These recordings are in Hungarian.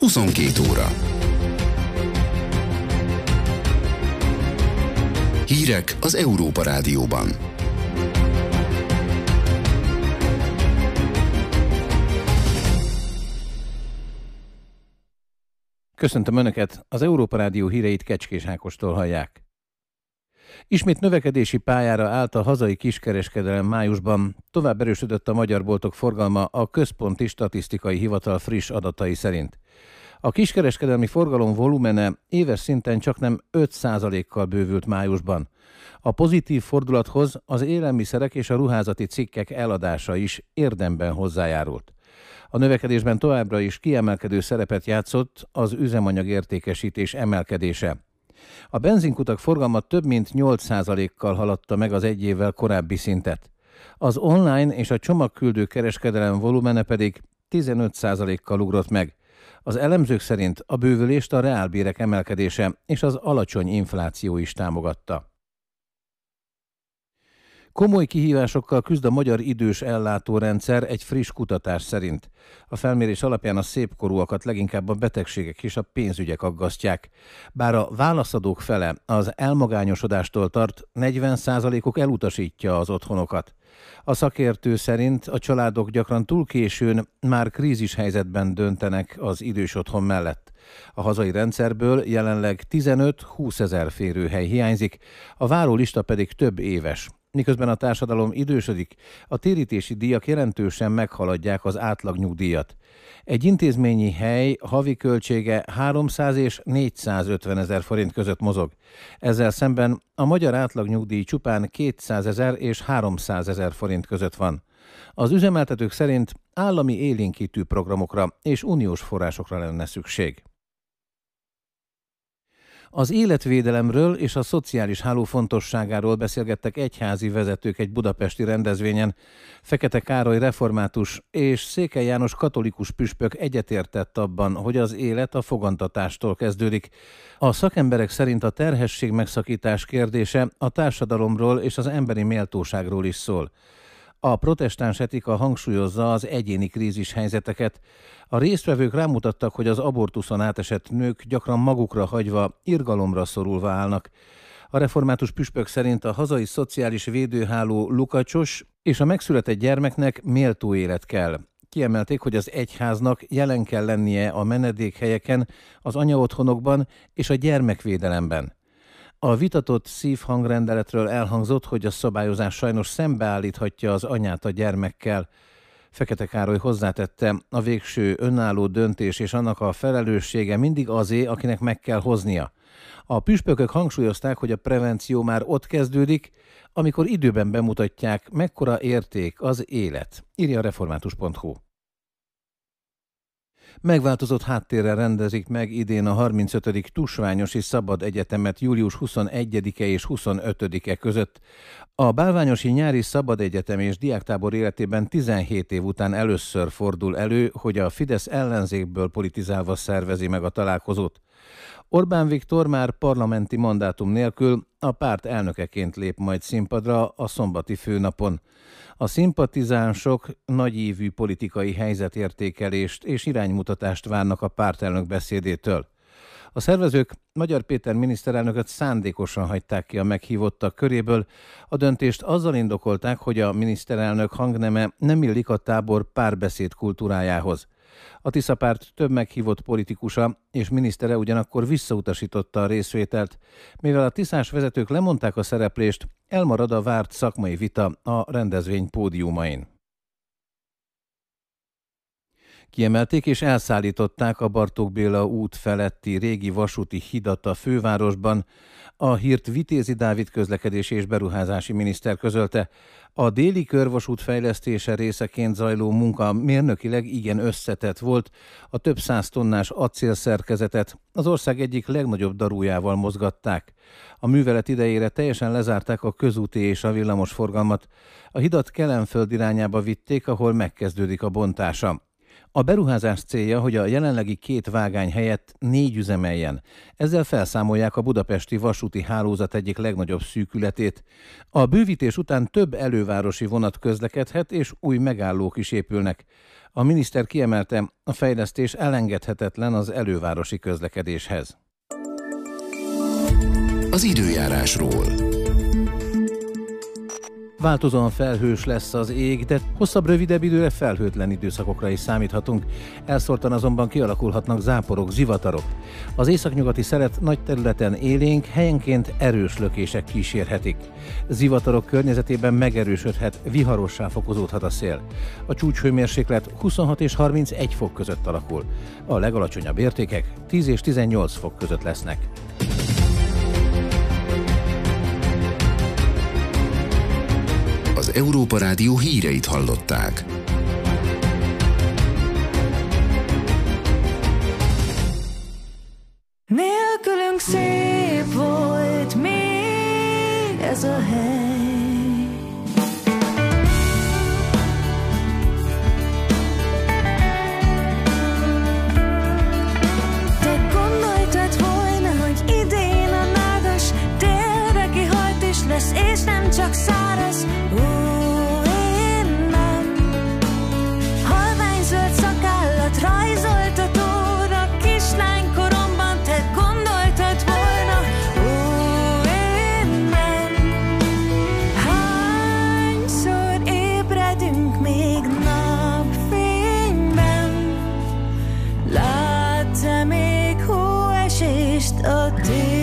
22 óra. Hírek az Európa Rádióban. Köszöntöm Önöket, az Európa Rádió híreit Kecskés Ákostól hallják. Ismét növekedési pályára állt a hazai kiskereskedelem májusban, tovább erősödött a magyar boltok forgalma a Központi Statisztikai Hivatal friss adatai szerint. A kiskereskedelmi forgalom volumene éves szinten csaknem 5%-kal bővült májusban. A pozitív fordulathoz az élelmiszerek és a ruházati cikkek eladása is érdemben hozzájárult. A növekedésben továbbra is kiemelkedő szerepet játszott az üzemanyag értékesítés emelkedése. A benzinkutak forgalma több mint 8%-kal haladta meg az egy évvel korábbi szintet. Az online és a csomagküldő kereskedelem volumene pedig 15%-kal ugrott meg. Az elemzők szerint a bővülést a reálbérek emelkedése és az alacsony infláció is támogatta. Komoly kihívásokkal küzd a magyar idős ellátórendszer egy friss kutatás szerint. A felmérés alapján a szépkorúakat leginkább a betegségek és a pénzügyek aggasztják. Bár a válaszadók fele az elmagányosodástól tart, 40%-uk elutasítja az otthonokat. A szakértő szerint a családok gyakran túl későn már krízishelyzetben döntenek az idős otthon mellett. A hazai rendszerből jelenleg 15-20 ezer férőhely hiányzik, a várólista pedig több éves. Miközben a társadalom idősödik, a térítési díjak jelentősen meghaladják az átlagnyugdíjat. Egy intézményi hely havi költsége 300 és 450 ezer forint között mozog. Ezzel szemben a magyar átlagnyugdíj csupán 200 ezer és 300 ezer forint között van. Az üzemeltetők szerint állami élénkítő programokra és uniós forrásokra lenne szükség. Az életvédelemről és a szociális háló fontosságáról beszélgettek egyházi vezetők egy budapesti rendezvényen. Fekete Károly református és Székely János katolikus püspök egyetértett abban, hogy az élet a fogantatástól kezdődik. A szakemberek szerint a terhesség megszakítás kérdése a társadalomról és az emberi méltóságról is szól. A protestáns etika hangsúlyozza az egyéni krízis helyzeteket. A résztvevők rámutattak, hogy az abortuszon átesett nők gyakran magukra hagyva, irgalomra szorulva állnak. A református püspök szerint a hazai szociális védőháló lukacsos, és a megszületett gyermeknek méltó élet kell. Kiemelték, hogy az egyháznak jelen kell lennie a menedékhelyeken, az anyaotthonokban és a gyermekvédelemben. A vitatott szívhangrendeletről elhangzott, hogy a szabályozás sajnos szembeállíthatja az anyát a gyermekkel. Fekete Károly hozzátette, a végső önálló döntés és annak a felelőssége mindig azé, akinek meg kell hoznia. A püspökök hangsúlyozták, hogy a prevenció már ott kezdődik, amikor időben bemutatják, mekkora érték az élet, írja a református.hu. Megváltozott háttérrel rendezik meg idén a 35. Tusványosi Szabad Egyetemet július 21-e és 25-e között. A Bálványosi Nyári Szabad Egyetem és diáktábor életében 17 év után először fordul elő, hogy a Fidesz ellenzékből politizálva szervezi meg a találkozót. Orbán Viktor már parlamenti mandátum nélkül a párt elnökeként lép majd színpadra a szombati főnapon. A szimpatizánsok nagyívű politikai helyzetértékelést és iránymutatást várnak a pártelnök beszédétől. A szervezők Magyar Péter miniszterelnököt szándékosan hagyták ki a meghívottak köréből. A döntést azzal indokolták, hogy a miniszterelnök hangneme nem illik a tábor párbeszéd kultúrájához. A Tisza párt több meghívott politikusa és minisztere ugyanakkor visszautasította a részvételt. Mivel a tiszás vezetők lemondták a szereplést, elmarad a várt szakmai vita a rendezvény pódiumain. Kiemelték és elszállították a Bartók Béla út feletti régi vasúti hidat a fővárosban. A hírt Vitézi Dávid közlekedési és beruházási miniszter közölte. A déli körvasút fejlesztése részeként zajló munka mérnökileg igen összetett volt. A több 100 tonnás acélszerkezetet az ország egyik legnagyobb darújával mozgatták. A művelet idejére teljesen lezárták a közúti és a villamos forgalmat. A hidat Kelenföld irányába vitték, ahol megkezdődik a bontása. A beruházás célja, hogy a jelenlegi 2 vágány helyett 4 üzemeljen. Ezzel felszámolják a budapesti vasúti hálózat egyik legnagyobb szűkületét. A bővítés után több elővárosi vonat közlekedhet, és új megállók is épülnek. A miniszter kiemelte, a fejlesztés elengedhetetlen az elővárosi közlekedéshez. Az időjárásról. Változóan felhős lesz az ég, de hosszabb, rövidebb időre felhőtlen időszakokra is számíthatunk. Elszórtan azonban kialakulhatnak záporok, zivatarok. Az északnyugati szelet nagy területen élénk, helyenként erős lökések kísérhetik. Zivatarok környezetében megerősödhet, viharossá fokozódhat a szél. A csúcshőmérséklet 26 és 31 fok között alakul. A legalacsonyabb értékek 10 és 18 fok között lesznek. Az Európa Rádió híreit hallották. Nélkülünk szép volt még ez a hely. Te gondoltad volna, hogy idén a nádas térre kihalt is lesz, és nem csak száraz. Rajzolt a tóra kislánykoromban, te gondoltad volna, én nem. Hányszor ébredünk még napfényben, látsz-e még hóesést a télen?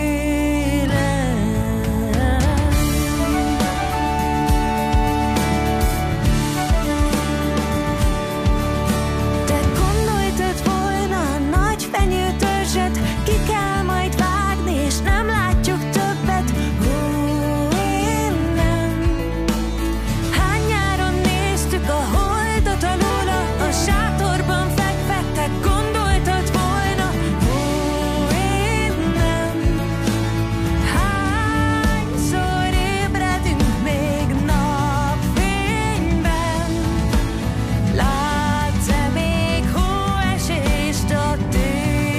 Ki kell majd vágni, és nem látjuk többet. Én nem. Hány nyáron néztük a holdot alóla, a sátorban fekve, te gondoltad volna. Én nem. Hányszor ébredünk még napfényben, látsz-e még hóesést a télen?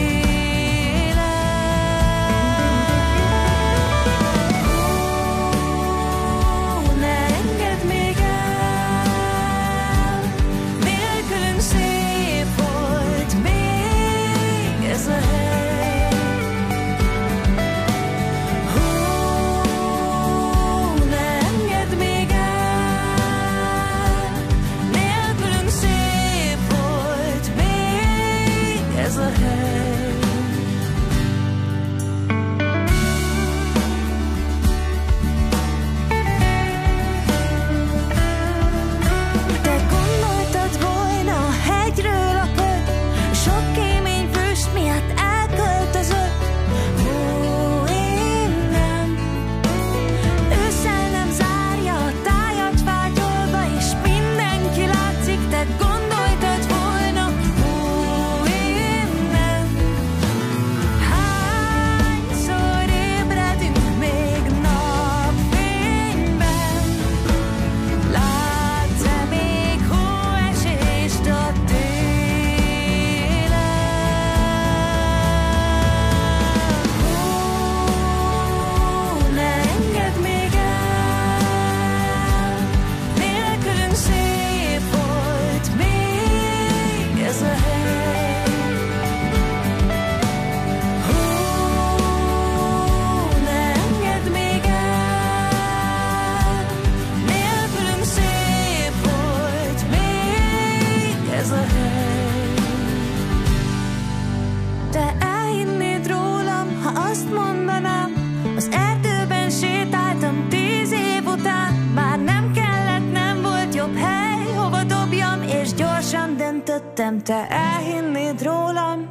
Te elhinnéd rólam.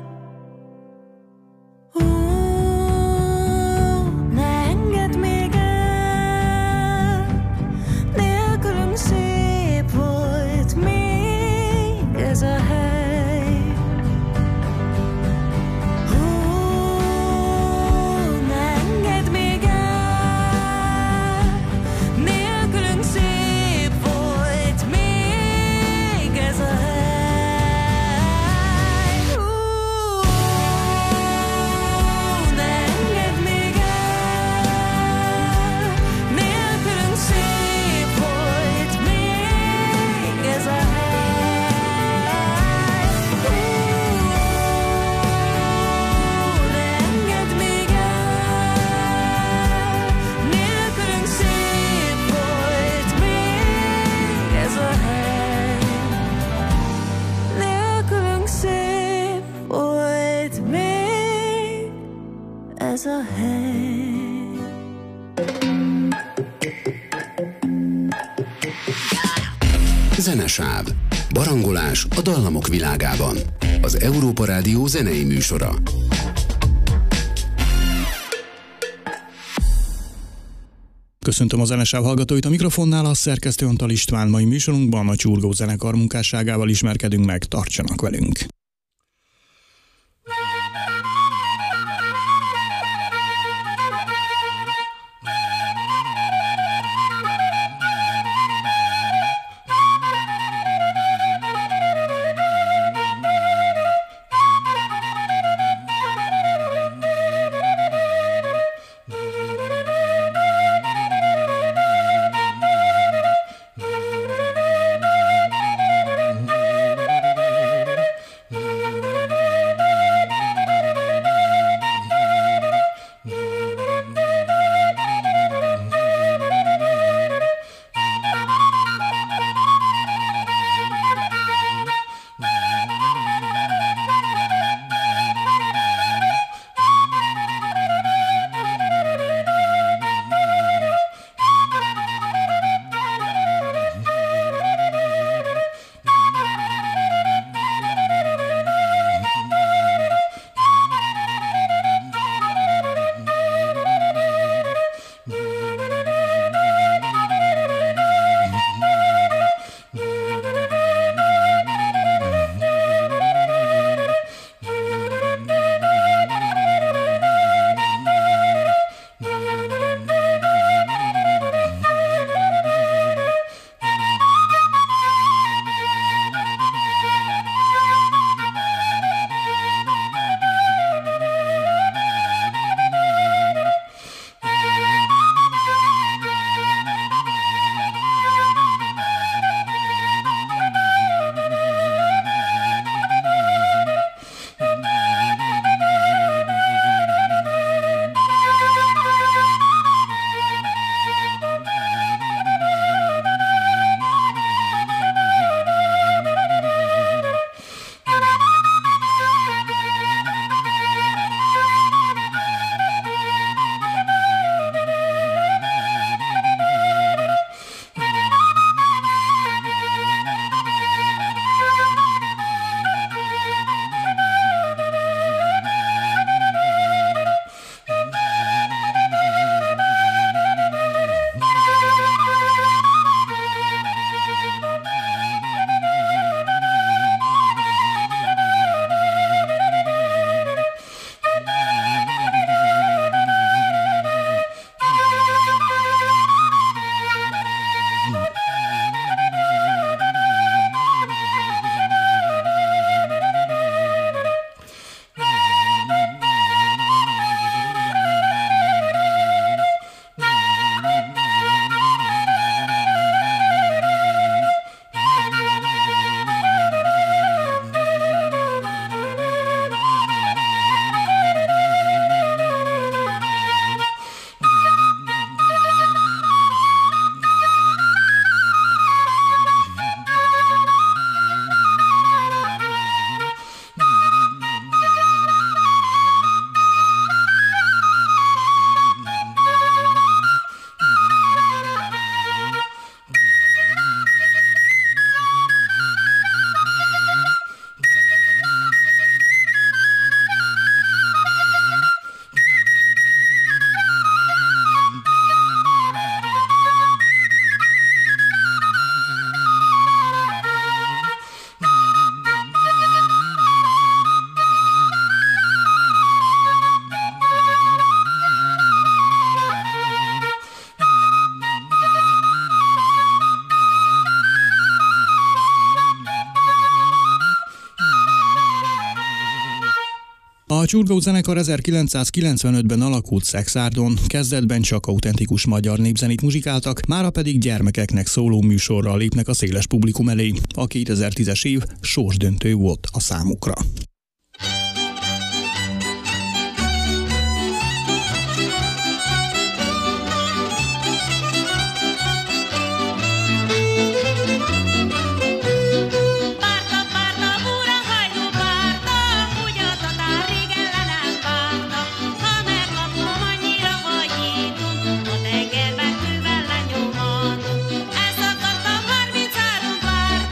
Ne engedd még el, nélkülünk szép volt még ez a hely. Ne engedd még el, nélkülünk szép volt még ez a hely. Zenesáv. Barangolás a dallamok világában. Az Európa Rádió zenei műsora. Köszöntöm a Zenesáv hallgatóit, a mikrofonnál a szerkesztő Antal István. Mai műsorunkban a Csurgó zenekar munkásságával ismerkedünk meg, tartsanak velünk! A Csurgó zenekar 1995-ben alakult Szexárdon, kezdetben csak autentikus magyar népzenét muzsikáltak, mára pedig gyermekeknek szóló műsorral lépnek a széles publikum elé. A 2010-es év sorsdöntő volt a számukra. Elszakadtam 33 vár,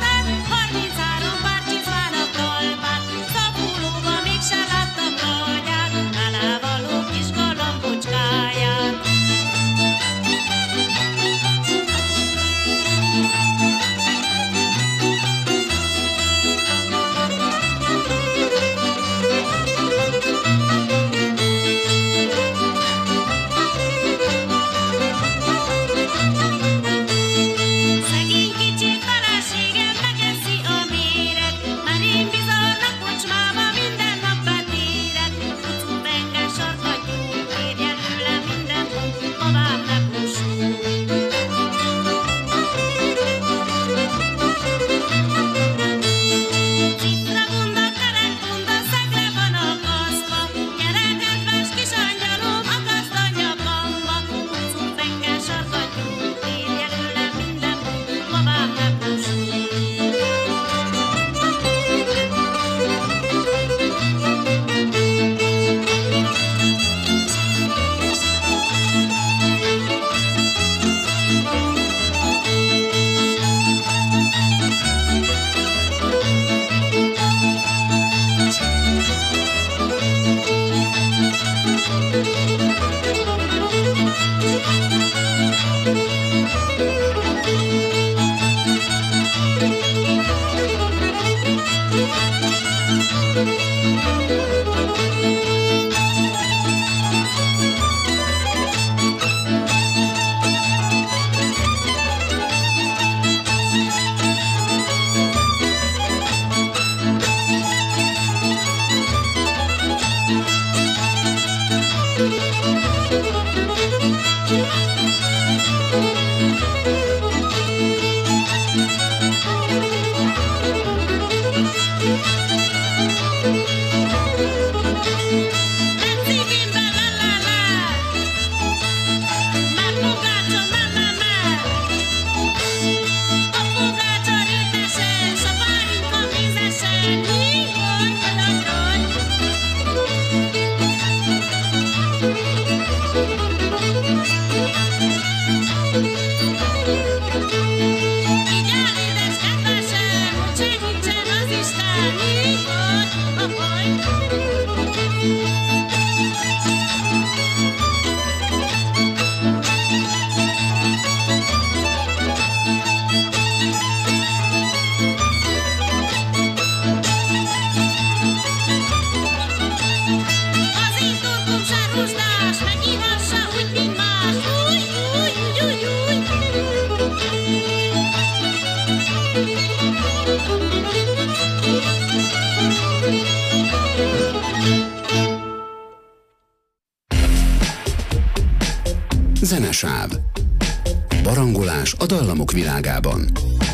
Sáv. Barangolás a dallamok világában.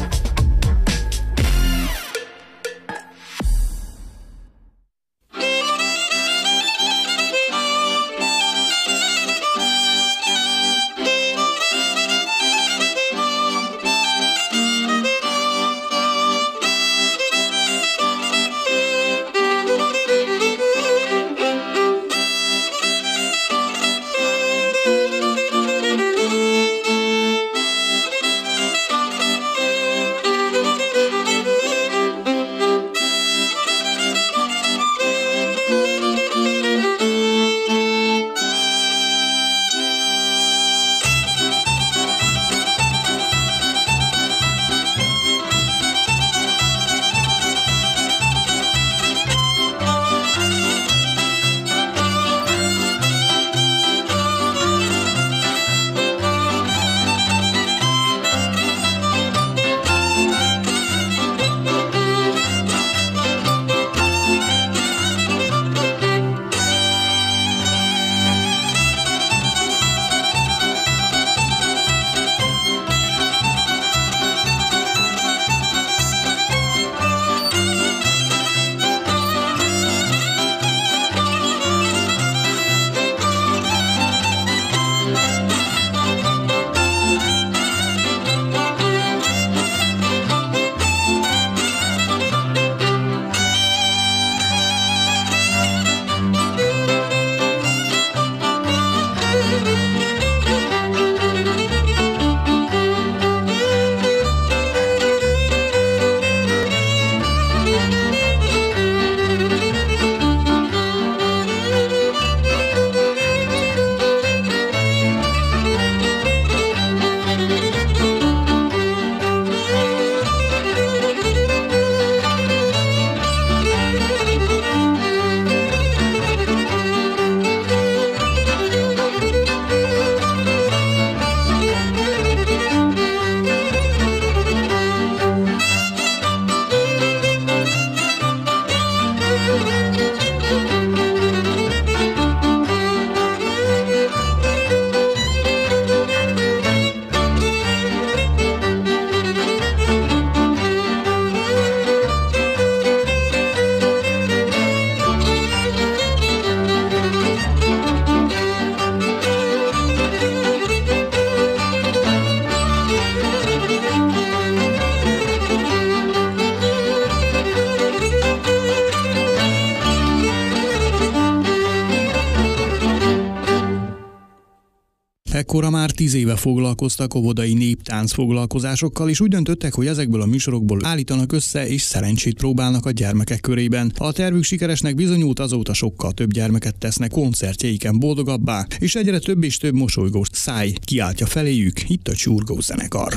Ekkora már 10 éve foglalkoztak óvodai néptánc foglalkozásokkal, és úgy döntöttek, hogy ezekből a műsorokból állítanak össze, és szerencsét próbálnak a gyermekek körében. Ha a tervük sikeresnek bizonyult, azóta sokkal több gyermeket tesznek koncertjeiken boldogabbá, és egyre több és több mosolygós száj kiáltja feléjük, itt a Csurgó zenekar.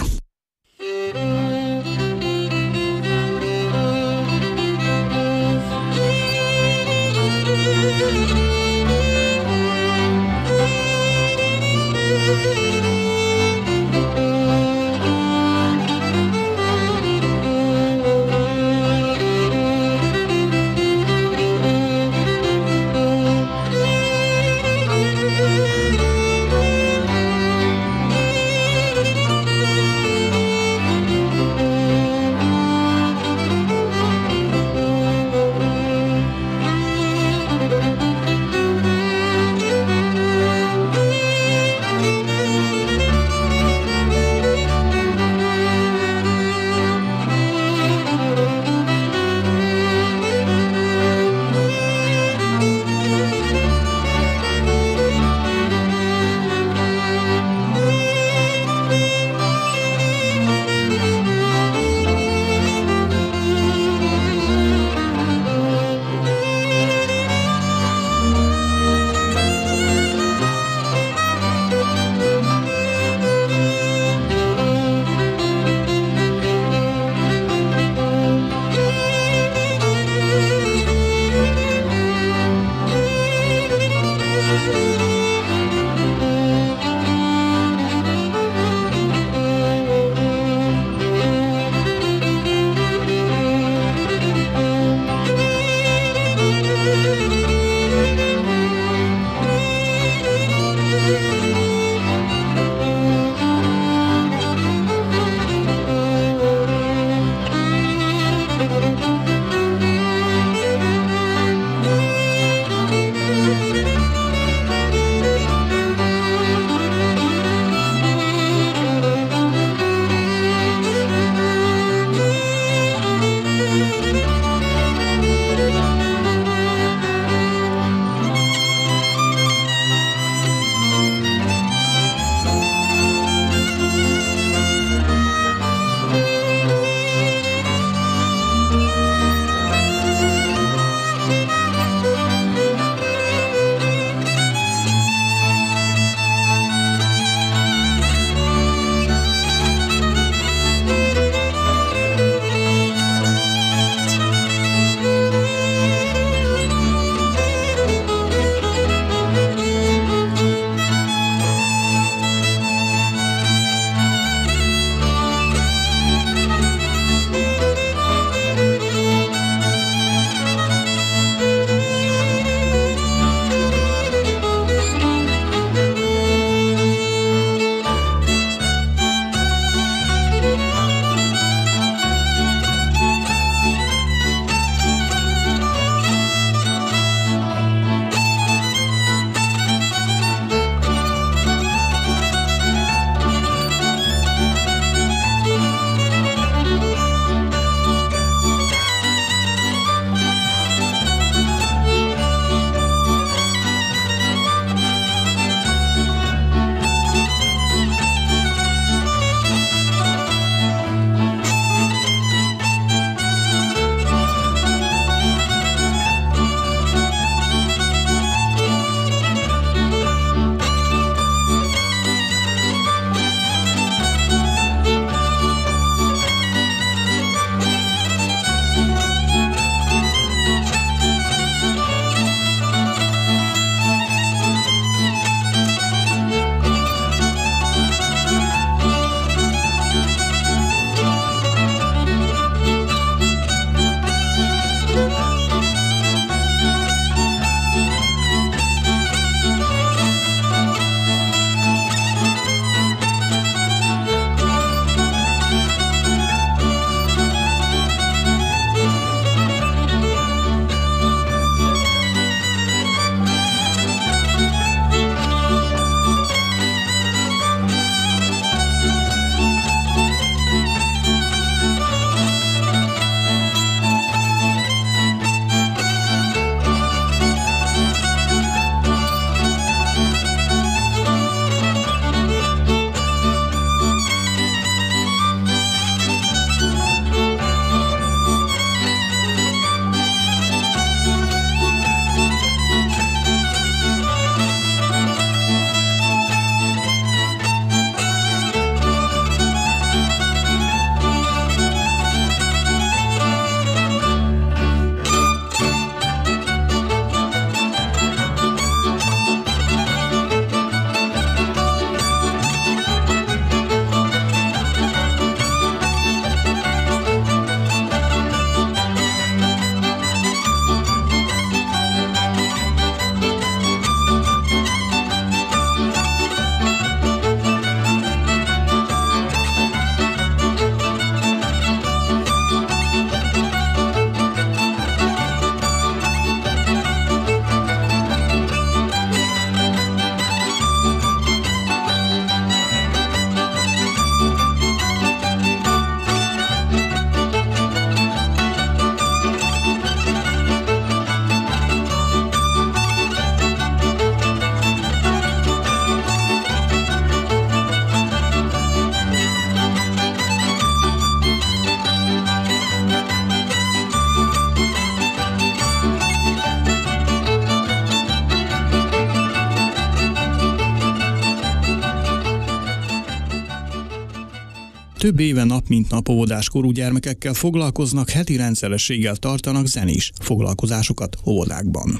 több éve nap mint nap óvodáskorú gyermekekkel foglalkoznak, heti rendszerességgel tartanak zenés foglalkozásokat óvodákban.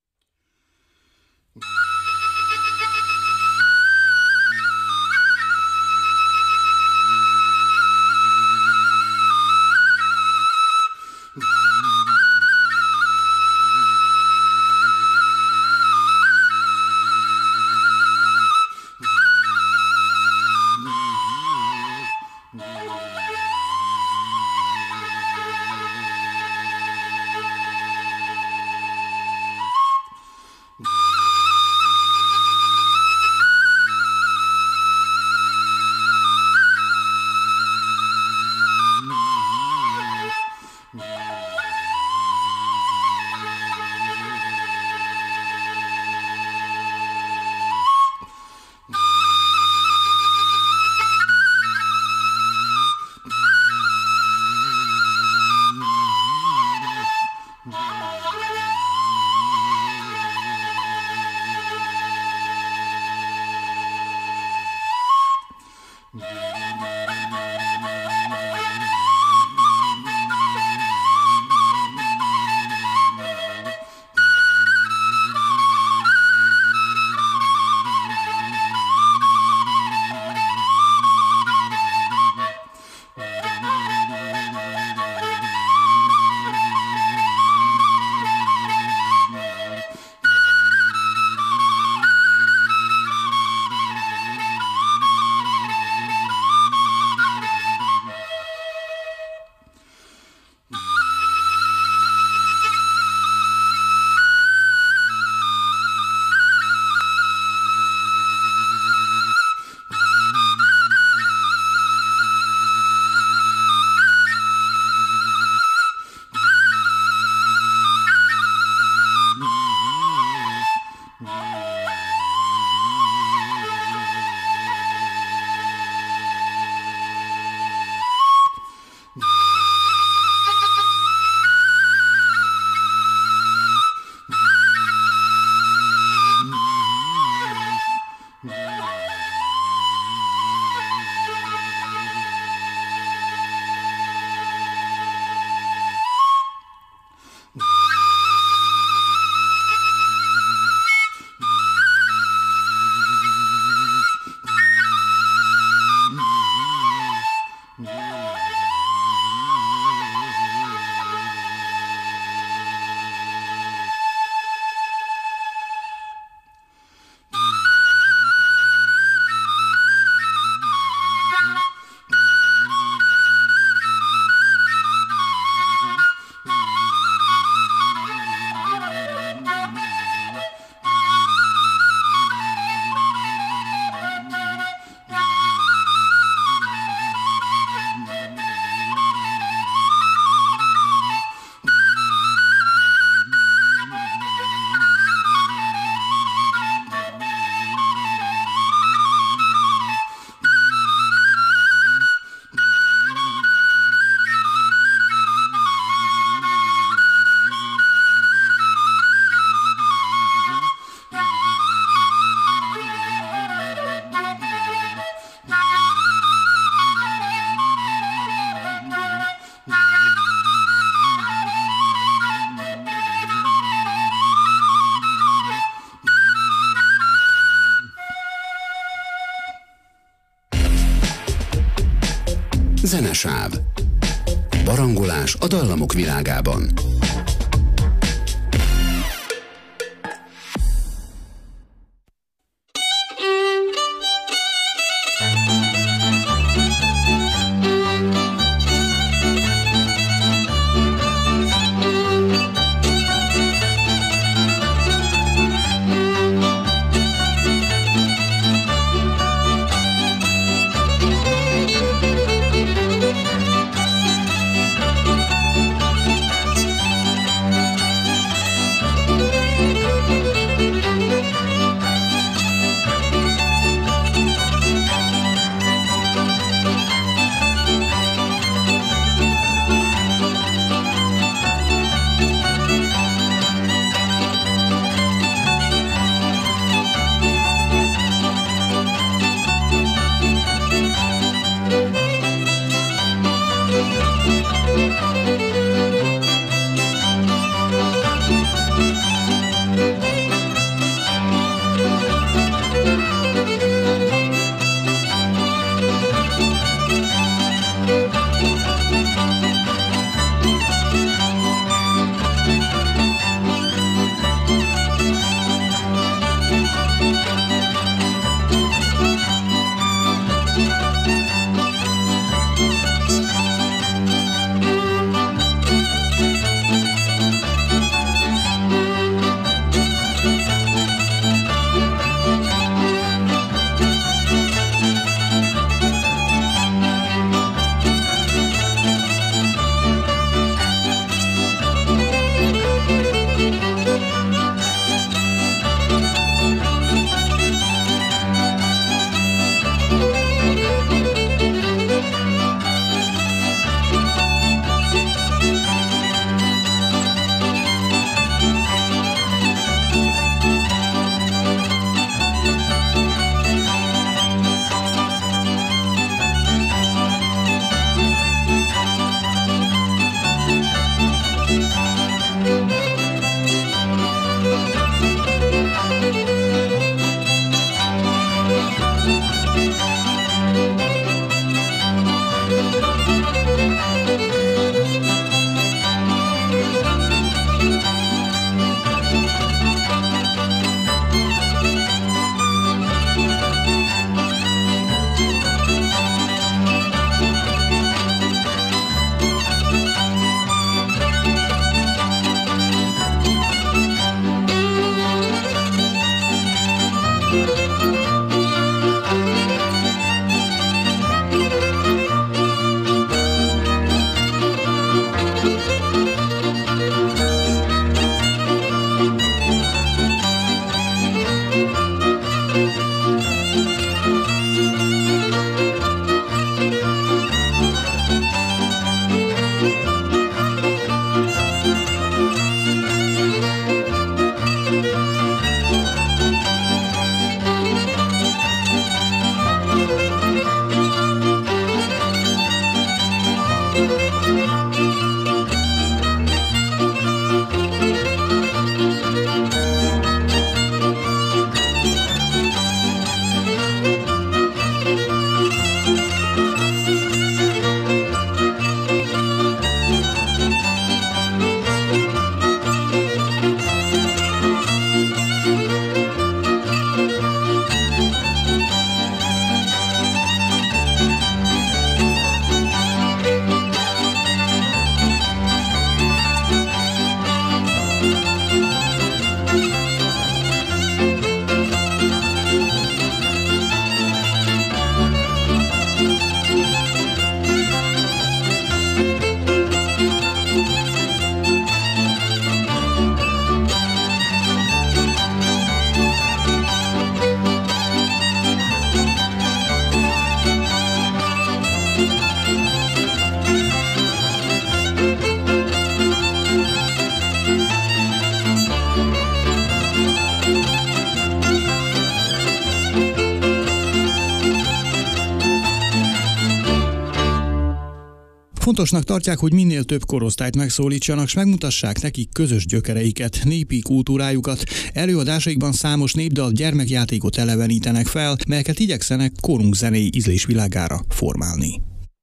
Zenesáv. Barangolás a dallamok világában. Fontosnak tartják, hogy minél több korosztályt megszólítsanak, s megmutassák nekik közös gyökereiket, népi kultúrájukat. Előadásaikban számos népdal, gyermekjátékot elevenítenek fel, melyeket igyekszenek korunk zenei ízlésvilágára formálni.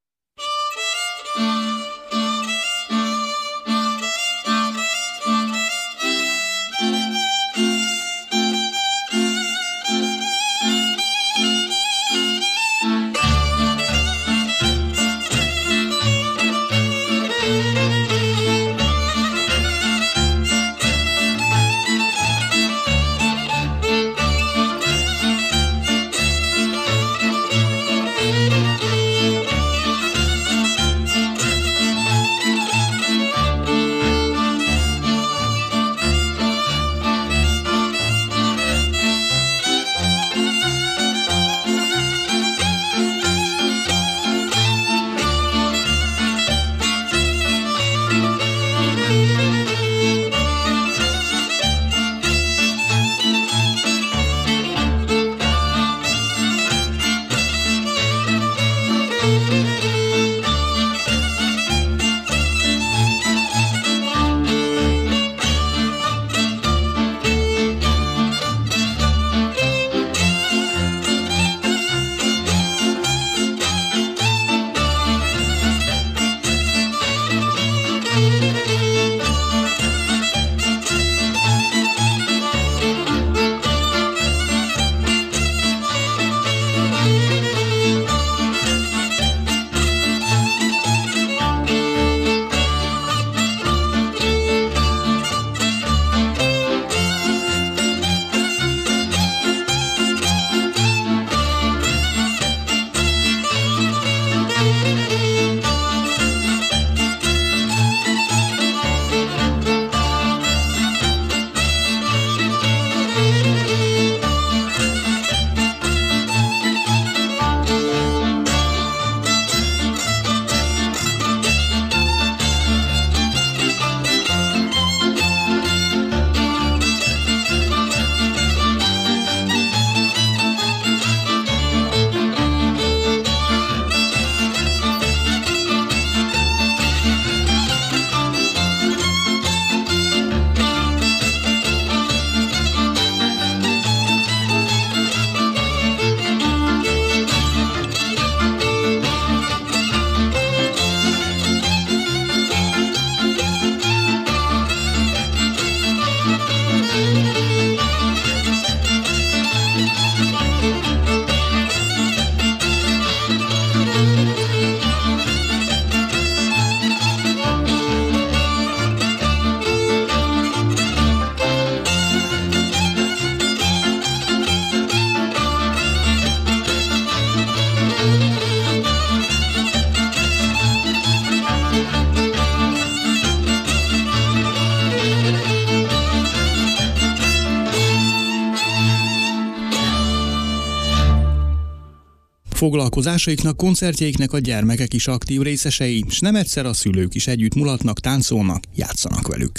Foglalkozásaiknak, koncertjeiknek a gyermekek is aktív részesei, s nem egyszer a szülők is együtt mulatnak, táncolnak, játszanak velük.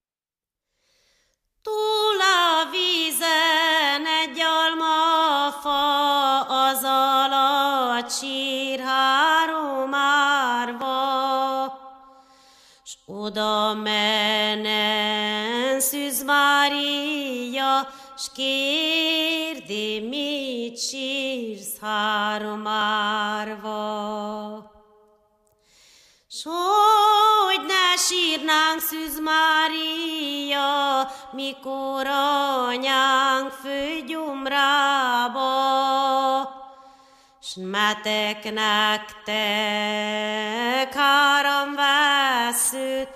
Túl a vízen egy almafa, az alatt sír három árva, s oda menen Szűz Mária, s kérdi, mit sírsz három árva. S hogy ne sírnánk, Szűz Mária, mikor anyánk főgyomrába, s metek nektek három vesszőt,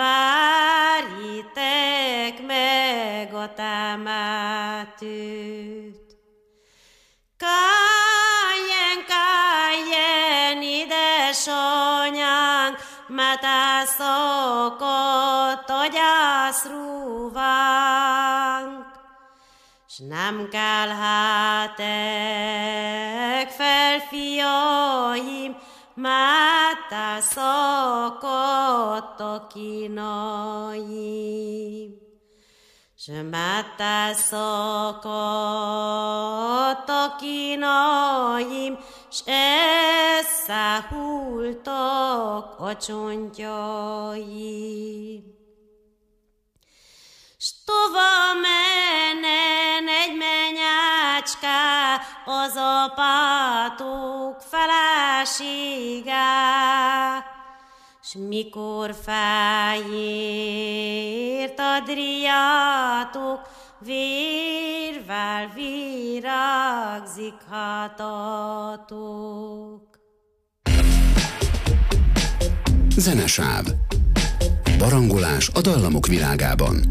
várjitek meg a temetőt. Káljen, káljen, édesanyánk, mert elszakadt a gyászrúvánk, s nem kelhetek fel, fiaim, mert elszakadt a kínaim. S mert elszakadt a kínaim, s összehultak a csontjai. S tova menen egy menyácská, az apátok feleségá, s mikor felért a driátok, vérvel virágzik hátatok. Zenesáv. Barangolás a dallamok világában.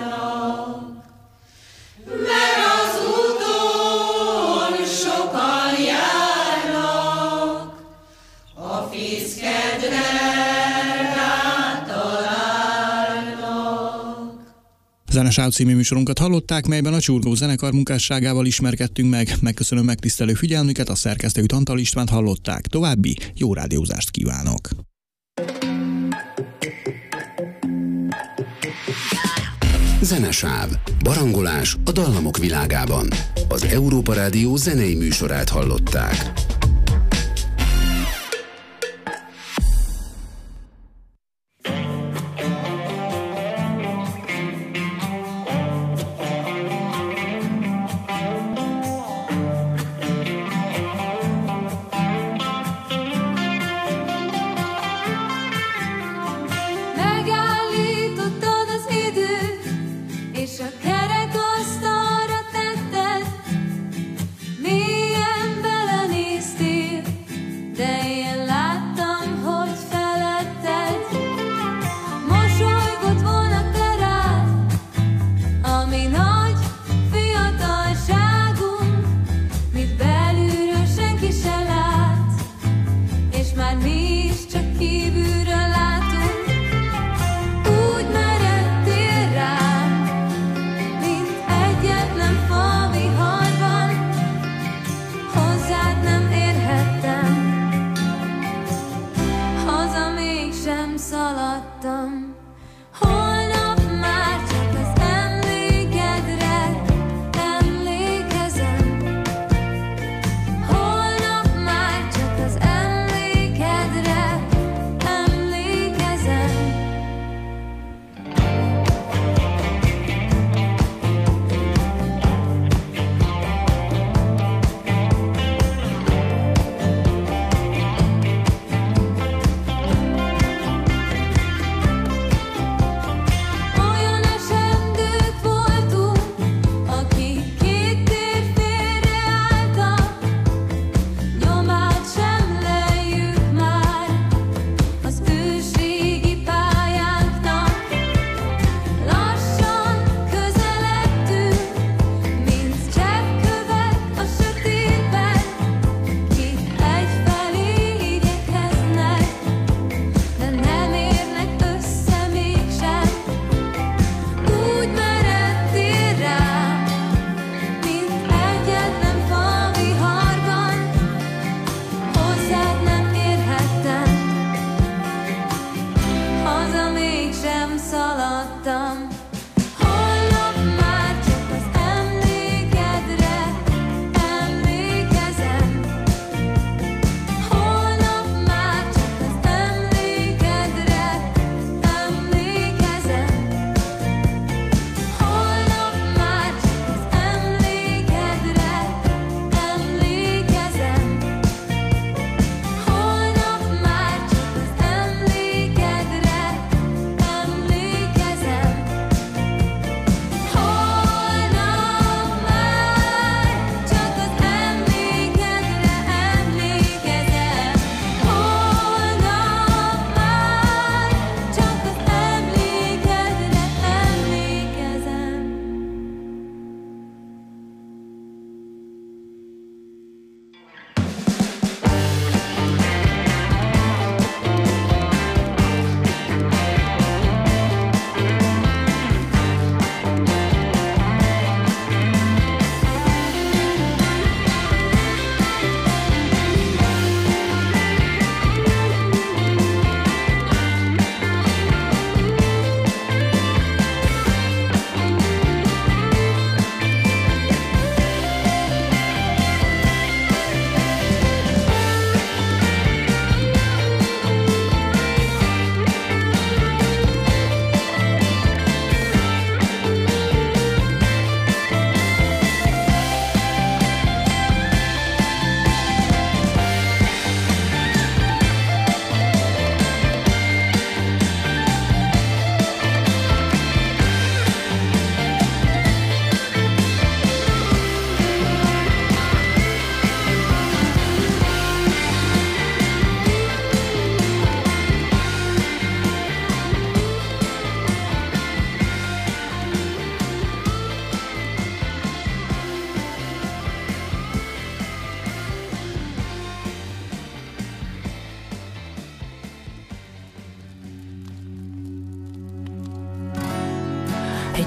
Sokan Zenesáv című műsorunkat hallották, melyben a Csurgó zenekar munkásságával ismerkedtünk meg. Megköszönöm megtisztelő figyelmüket, a szerkesztőt Antal Istvánt hallották. További jó rádiózást kívánok! Zenesáv. Barangolás a dallamok világában. Az Európa Rádió zenei műsorát hallották. Kerekasztalra tetted, mélyen belenézted.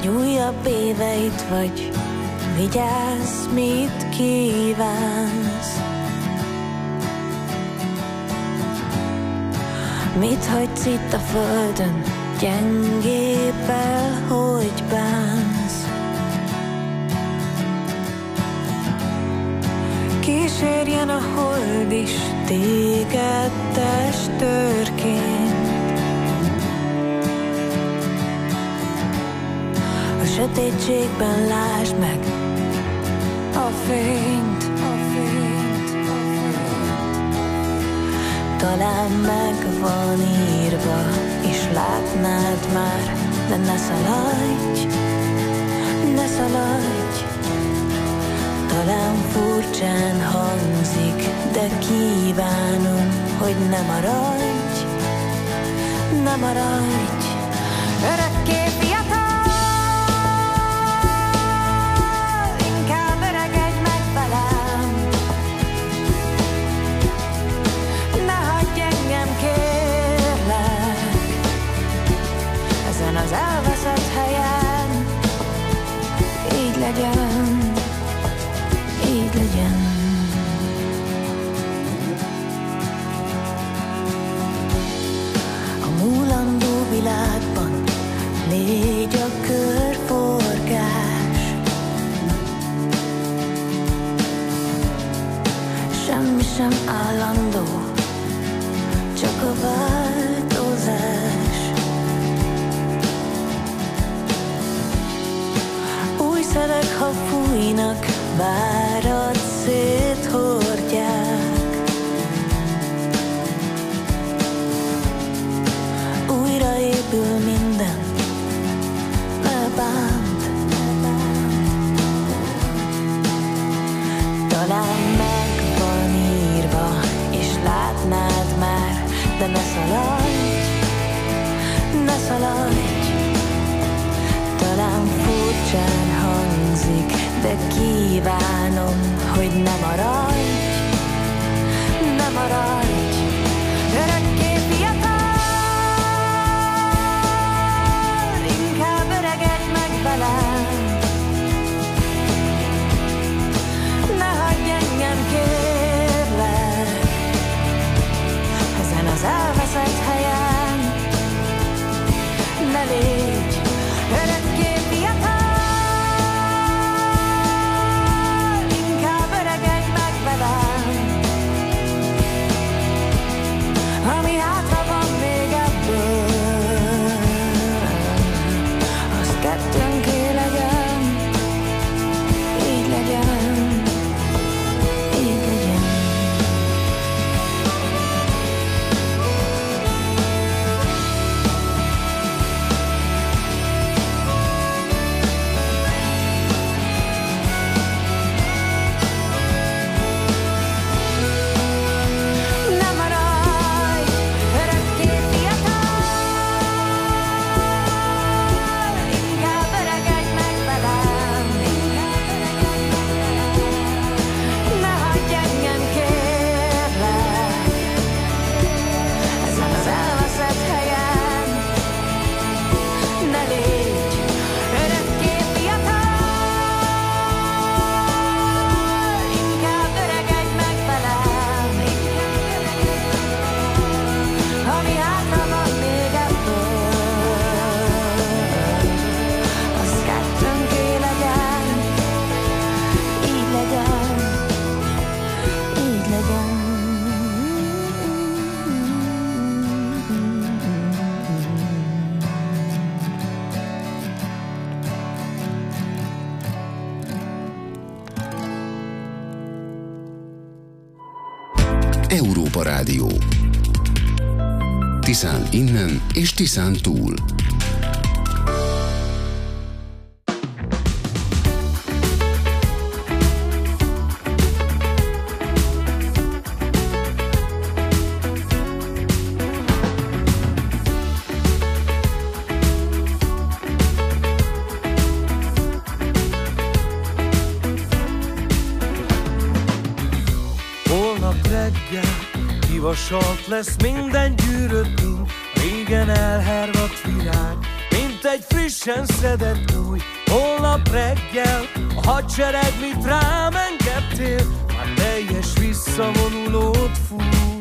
egy újabb éveit, vagy vigyázz, mit kívánsz. Mit hagysz itt a földön, gyengébbel, hogy bánsz? Kísérjen a hold is téged testőrként. A sötétségben lásd meg a fényt, a fényt, a fényt. Talán meg van írva, és látnád már, de ne szaladj, ne szaladj. Talán furcsán hangzik, de kívánom, hogy ne maradj, ne maradj. Örökké fiatal, inkább öregedj meg velem. Ne hagyj engem, kérlek, ezen az elveszett helyen. Így legyen, így legyen. A múlandó világban légy a körforgás. Semmi sem állandó, csak a változás. Új szelek, ha fújnak, várat széthordják. Újra épül minden, ne bánt, ne bánt. Talán meg van írva, és látnád már, de ne szaladj, ne szaladj. Talán furcsán hangzik, de kívánom, hogy ne maradj, ne maradj. Örökké fiatal, inkább öregedj meg velem. Ne hagyj engem, kérlek, ezen az elveszett helyen. Ne légy örökké fiatal, inkább öregedj meg velem. Ami hátra van még ebből, az kettőnké legyen. Így legyen, így legyen. Európa Rádió. Tiszán innen és Tiszán túl. Kivasalt lesz minden gyűrött mint régen elhervadt virág, mint Mint egy frissen szedett új, holnap reggel a hadsereg mit rám engedtél, már teljes visszavonulót fúj.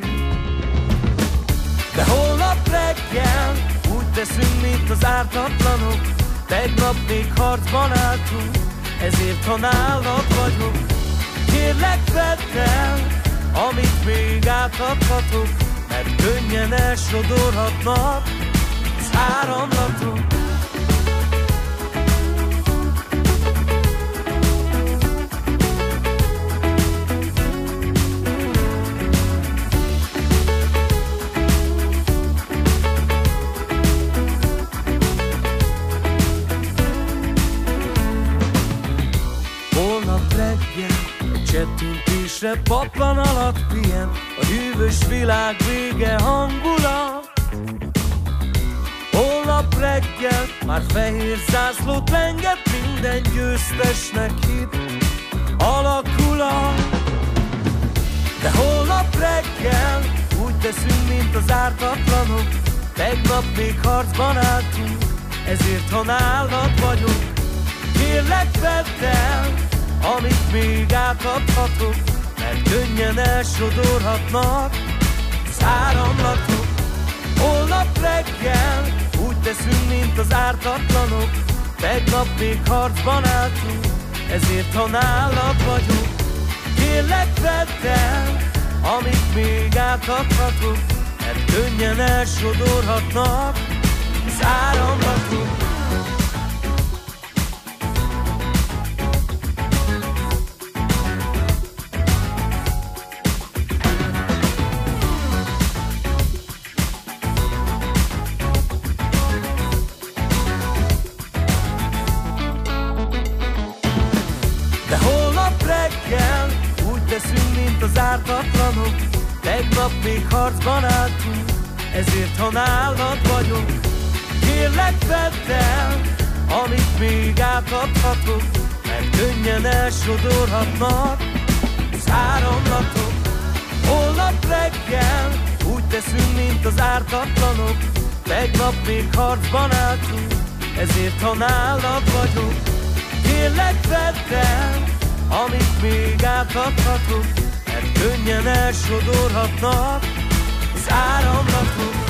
De holnap reggel úgy teszünk, mint az ártatlanok, tegnap még harcban álltunk, ezért ha nálad vagyok, kérlek vedd el, amit még átadhatok, mert könnyen elsodorhatnak az áramlatok. Holnap reggel egy csettintésre paplan alatt pihen a hűvös világ vége hangulat. Holnap reggel már fehér zászlót lenget, minden győztesnek hit alakulat. De holnap reggel úgy teszünk, mint az ártatlanok, tegnap még harcban álltunk, ezért ha nálad vagyok, kérlek vedd el, amit még átadhatok, mert könnyen elsodorhatnak az áramlatok. Holnap reggel úgy teszünk, mint az ártatlanok, tegnap még harcban álltunk, ezért ha nálad vagyok, kérlek vedd el, amit még átadhatok, mert könnyen elsodorhatnak az áramlatok. Az ártatlanok, tegnap még harcban álltunk, ezért ha nálad vagyok, kérlek vedd el, amit még átadhatok, mert könnyen elsodorhatnak az áramlatok. Holnap reggel úgy teszünk, mint az ártatlanok, tegnap még harcban álltunk, ezért ha nálad vagyok, kérlek vedd el, amit még átadhatok, mert könnyen elsodorhatnak az áramlatok.